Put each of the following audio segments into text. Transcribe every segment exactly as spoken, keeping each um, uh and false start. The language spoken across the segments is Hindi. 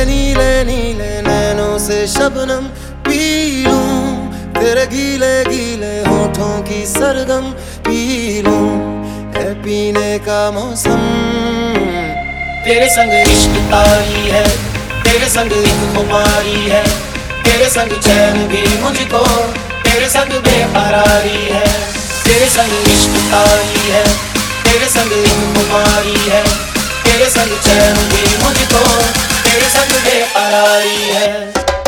नीले नीले नैनों से शबनम पी लूं, तेरे गीले गीले होठों की सरगम पी लूं, है पीने का मौसम। तेरे संग इश्क तारी है, तेरे संग एक खुमारी है, तेरे संग चैन भी मुझको, तेरे संग बेकरारी है। तेरे संग इश्क तारी है, तेरे संग एक खुमारी है, तेरे संग चैन भी मुझको, तेरे संग बेकरारी है।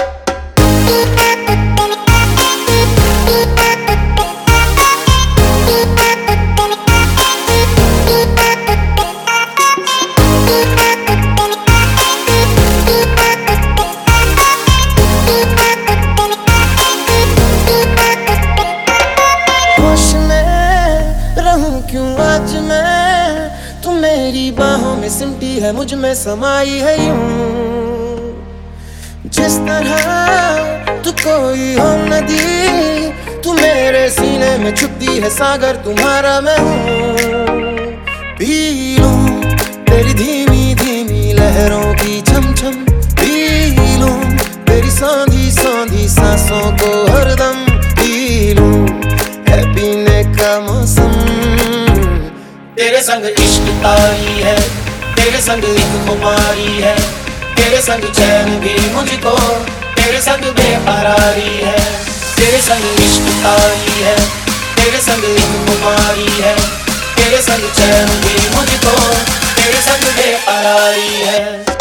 क्यों आज मैं, तू मेरी बाहों में सिमटी है, मुझ में समाई है यूं, जिस तरह तू कोई हो नदी, तू मेरे सीने में छुपती है सागर, तुम्हारा मैं हूँ। पी लूं तेरी धीमी धीमी लहरों की छम छम, पी लूं तेरी सौंधी सौंधी सांसों को हरदम, पी लूं है पीने का मौसम। तेरे संग इश्क तारी है, तेरे संग एक खुमारी है, तेरे संग चैन भी मुझको, तेरे संग बेकरारी है। तेरे संग इश्क तारी है, तेरे संग एक खुमारी है, तेरे संग चैन भी मुझको, तेरे संग बेकरारी है।